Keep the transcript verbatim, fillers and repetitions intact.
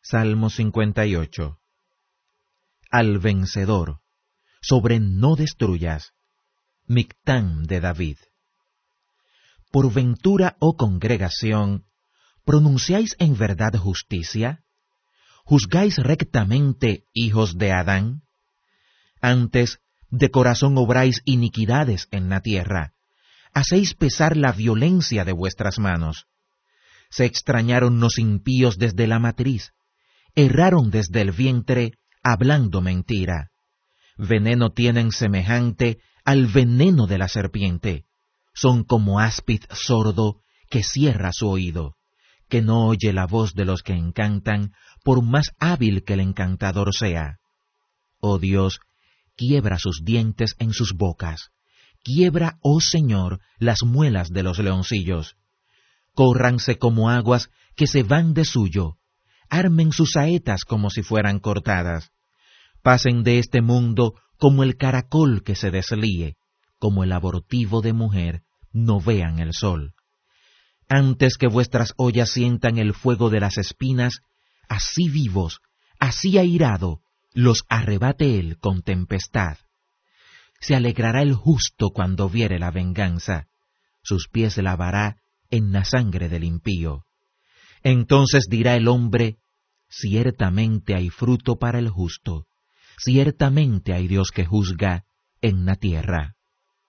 Salmo cincuenta y ocho. Al vencedor, sobre no destruyas. Mictán de David. Por ventura, oh congregación, ¿pronunciáis en verdad justicia? ¿Juzgáis rectamente, hijos de Adán? Antes, de corazón obráis iniquidades en la tierra, hacéis pesar la violencia de vuestras manos. Se extrañaron los impíos desde la matriz, erraron desde el vientre, hablando mentira. Veneno tienen semejante al veneno de la serpiente. Son como áspid sordo que cierra su oído, que no oye la voz de los que encantan, por más hábil que el encantador sea. Oh Dios, quiebra sus dientes en sus bocas. Quiebra, oh Señor, las muelas de los leoncillos. Córranse como aguas que se van de suyo. Armen sus saetas como si fueran cortadas. Pasen de este mundo como el caracol que se deslíe, como el abortivo de mujer, no vean el sol. Antes que vuestras ollas sientan el fuego de las espinas, así vivos, así airado, los arrebate él con tempestad. Se alegrará el justo cuando viere la venganza, sus pies lavará en la sangre del impío. Entonces dirá el hombre, ciertamente hay fruto para el justo, ciertamente hay Dios que juzga en la tierra.